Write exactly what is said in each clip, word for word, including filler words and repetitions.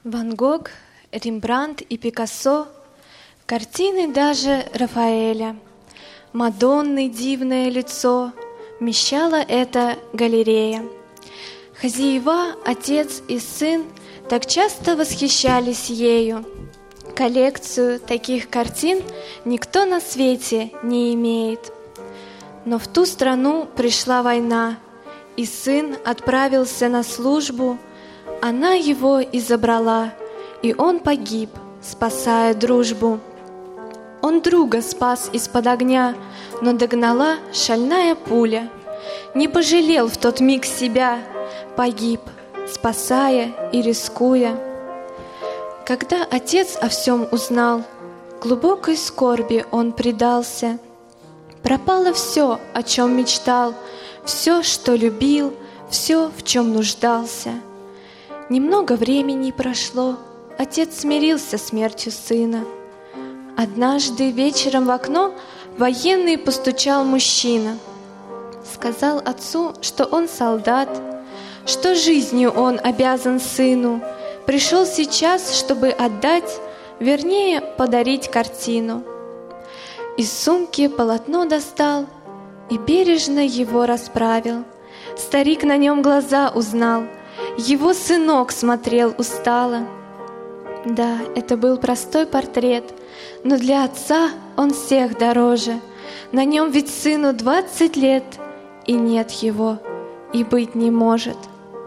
Ван Гог, Рембрандт и Пикассо, картины даже Рафаэля, Мадонны дивное лицо, вмещала эта галерея. Хозяева, отец и сын, так часто восхищались ею. Коллекцию таких картин никто на свете не имеет. Но в ту страну пришла война, и сын отправился на службу. Она его и забрала, и он погиб, спасая дружбу. Он друга спас из-под огня, но догнала шальная пуля. Не пожалел в тот миг себя, погиб, спасая и рискуя. Когда отец о всем узнал, глубокой скорби он предался. Пропало все, о чем мечтал, все, что любил, все, в чем нуждался. Немного времени прошло, отец смирился с смертью сына. Однажды вечером в окно военный постучал мужчина. Сказал отцу, что он солдат, что жизнью он обязан сыну. Пришел сейчас, чтобы отдать, вернее, подарить картину. Из сумки полотно достал и бережно его расправил. Старик на нем глаза узнал, его сынок смотрел устало. Да, это был простой портрет, но для отца он всех дороже. На нем ведь сыну двадцать лет, и нет его, и быть не может.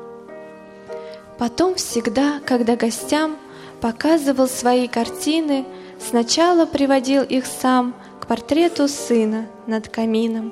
Потом всегда, когда гостям показывал свои картины, сначала приводил их сам к портрету сына над камином.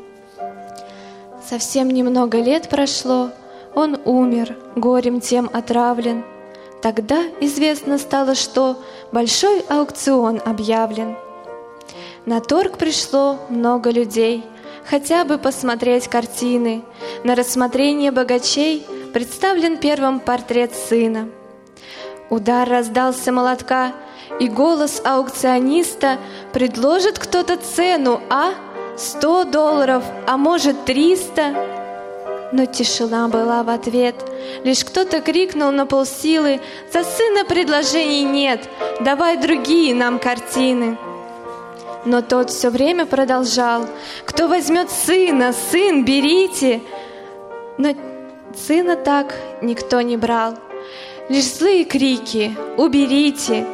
Совсем немного лет прошло, он умер, горем тем отравлен. Тогда известно стало, что большой аукцион объявлен. На торг пришло много людей, хотя бы посмотреть картины. На рассмотрение богачей представлен первым портрет сына. Удар раздался молотка, и голос аукциониста: предложит кто-то цену, а? Сто долларов, а может триста? Но тишина была в ответ. Лишь кто-то крикнул на полсилы: за сына предложений нет, давай другие нам картины. Но тот все время продолжал: кто возьмет сына, сын, берите. Но сына так никто не брал. Лишь злые крики: уберите.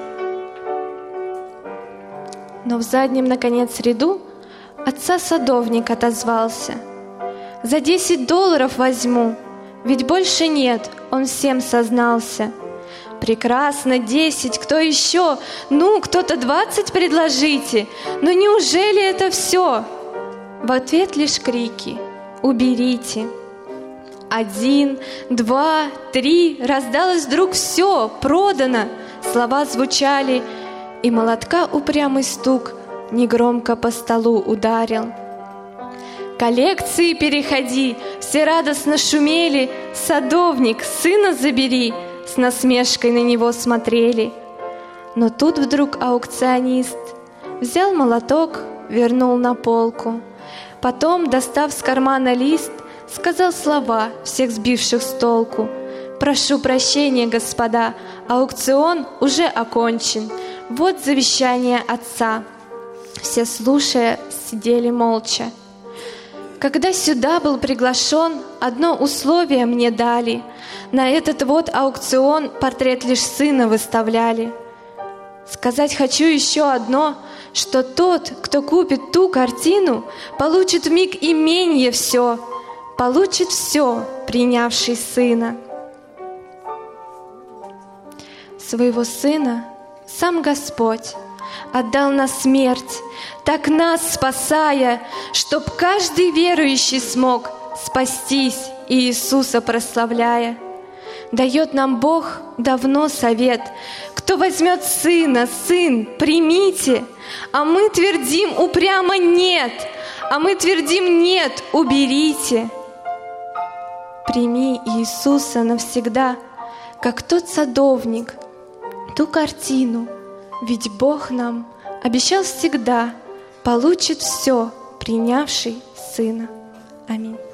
Но в заднем, наконец, ряду отца садовник отозвался: за десять долларов возьму, ведь больше нет, он всем сознался. Прекрасно, десять, кто еще? Ну, кто-то двадцать предложите. Но неужели это все? В ответ лишь крики: уберите. Один, два, три, раздалось вдруг: все, продано. Слова звучали, и молотка упрямый стук негромко по столу ударил. Коллекции переходи, все радостно шумели. Садовник, сына забери, с насмешкой на него смотрели. Но тут вдруг аукционист взял молоток, вернул на полку. Потом, достав с кармана лист, сказал слова, всех сбивших с толку: прошу прощения, господа, аукцион уже окончен. Вот завещание отца. Все, слушая, сидели молча. Когда сюда был приглашен, одно условие мне дали: на этот вот аукцион портрет лишь сына выставляли. Сказать хочу еще одно, что тот, кто купит ту картину, получит вмиг именье все, получит все, принявший сына. Своего сына сам Господь отдал на смерть, так нас спасая, чтоб каждый верующий смог спастись, Иисуса прославляя. Дает нам Бог давно совет: кто возьмет сына, сын, примите. А мы твердим упрямо: нет, а мы твердим: нет, уберите. Прими Иисуса навсегда, как тот садовник, ту картину, ведь Бог нам обещал всегда: получит все, принявший сына. Аминь.